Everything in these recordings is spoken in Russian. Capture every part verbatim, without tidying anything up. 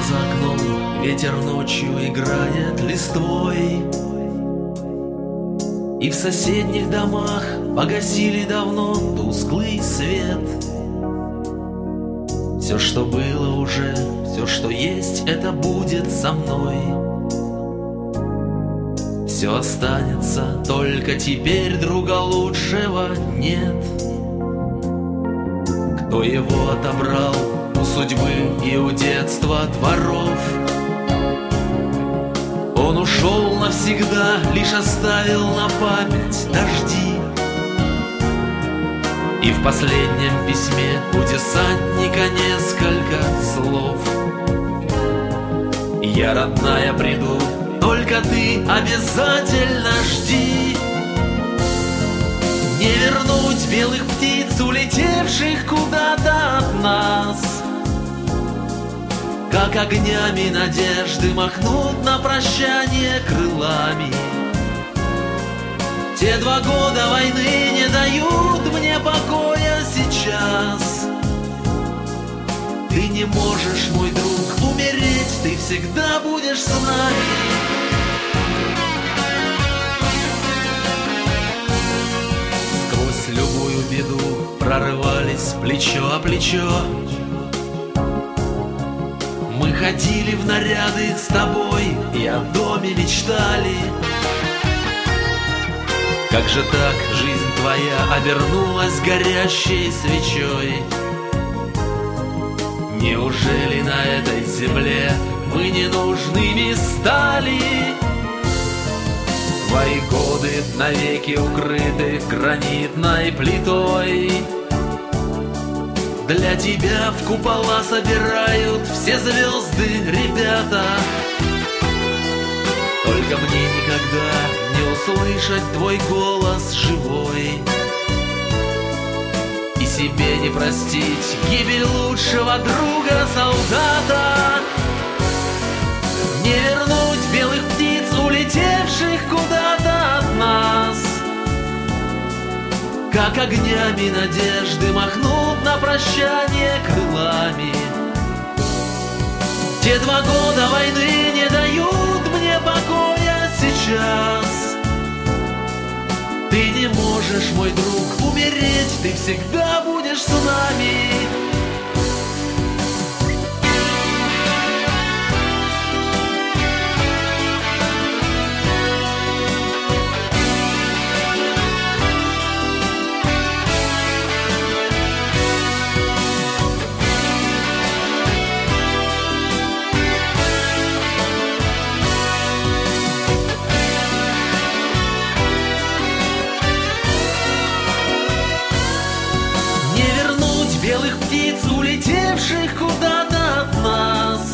за окном ветер ночью играет листвой, и в соседних домах погасили давно тусклый свет. Все, что было уже, все, что есть, это будет со мной. Все останется, только теперь друга лучшего нет. Кто его отобрал у судьбы и у детства дворов? Он ушел навсегда, лишь оставил на память дожди. И в последнем письме у десантника несколько слов: я, родная, приду, только ты обязательно жди. Не вернуть белых птиц, улетевших куда-то от нас, как огнями надежды махнут на прощание крылами. Те два года войны не дают мне покоя сейчас. Ты не можешь, мой друг, умереть, ты всегда будешь с нами. Сквозь любую беду прорывались плечо о плечо. Мы ходили в наряды с тобой и о доме мечтали. Как же так жизнь твоя обернулась горящей свечой? Неужели на этой земле мы ненужными стали? Твои годы навеки укрыты гранитной плитой. Для тебя в купола собирают все звезды, ребята. Только мне никогда не услышать твой голос живой, и себе не простить гибель лучшего друга солдата. Не вернуть белых птиц, улетевших куда-то от нас, как огнями надежды махнут на прощание крылами. Те два года войны не дают мне покоя сейчас. Ты не можешь, мой друг, умереть, ты всегда будешь с нами. Белых птиц, улетевших куда-то от нас,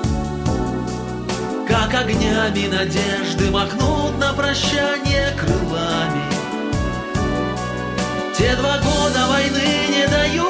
как огнями надежды махнут на прощание крылами. Те два года войны не дают